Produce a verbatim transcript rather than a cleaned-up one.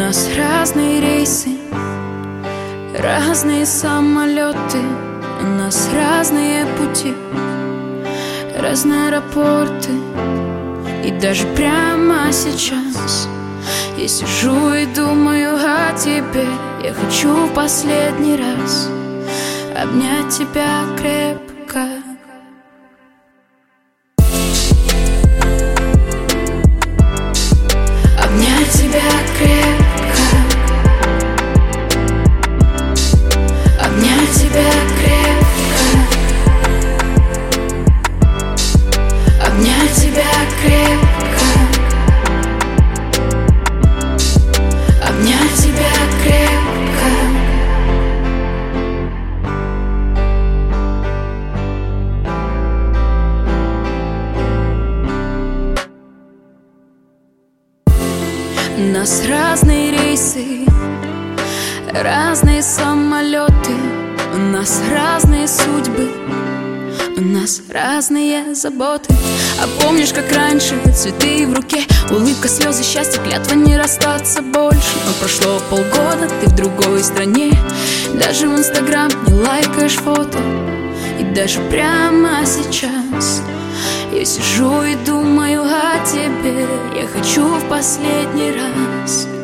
нас разные рейсы, разные самолеты, у нас разные пути, разные аэропорты. И даже прямо сейчас я сижу и думаю о тебе. Я хочу в последний раз обнять тебя крепко. Обнять тебя крепко. Обнять тебя крепко. Обнять тебя крепко. Обнять тебя крепко. У нас разные рейсы, разные самолеты, у нас разные судьбы, у нас разные заботы. А помнишь, как раньше, цветы в руке, улыбка, слезы, счастье, клятва не расстаться больше. Но прошло полгода, ты в другой стране, даже в Инстаграм не лайкаешь фото. И даже прямо сейчас я сижу и думаю о тебе. Я хочу в последний раз